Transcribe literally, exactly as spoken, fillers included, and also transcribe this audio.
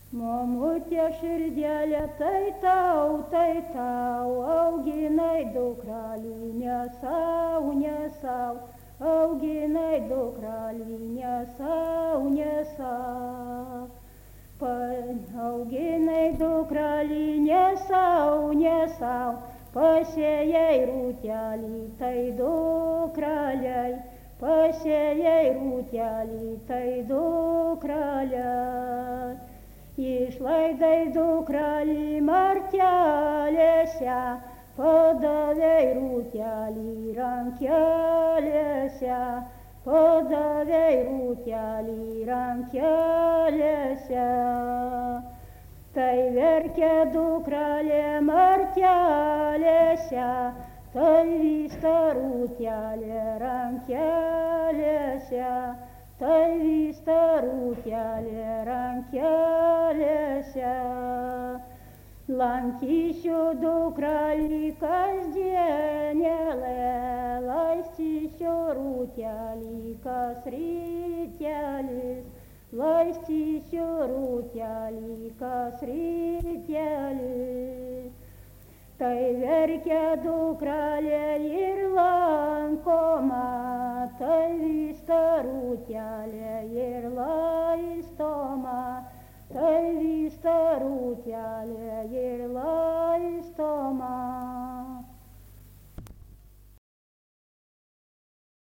Mamutė širdelė, tai tau, tai tau, auginai dukrelį, ne sau, ne sau, auginai dukrelį, ne sau, ne sau. Auginai dukrelį, ne sau, ne sau, pasėjai rūtelį, tai dukreliai, pasėjai rūtelį, tai dukreliai. Išlaidai dukrelį martelėse, padavei rūtelį rankelėse, padavei rūtelį rankelėse. Tai verkė dukrelė martelėse, tai vysta rūtelė rankelėse, tai vysta rūtelė rankelėse. Lankysiu dukrelį kasdienėlę, laistysiu rūtelį kas rytelis, laistysiu rūtelį kas rytelis. Tai verkia dukrelė ir lankoma, tai vysta rūtelė ir lankoma.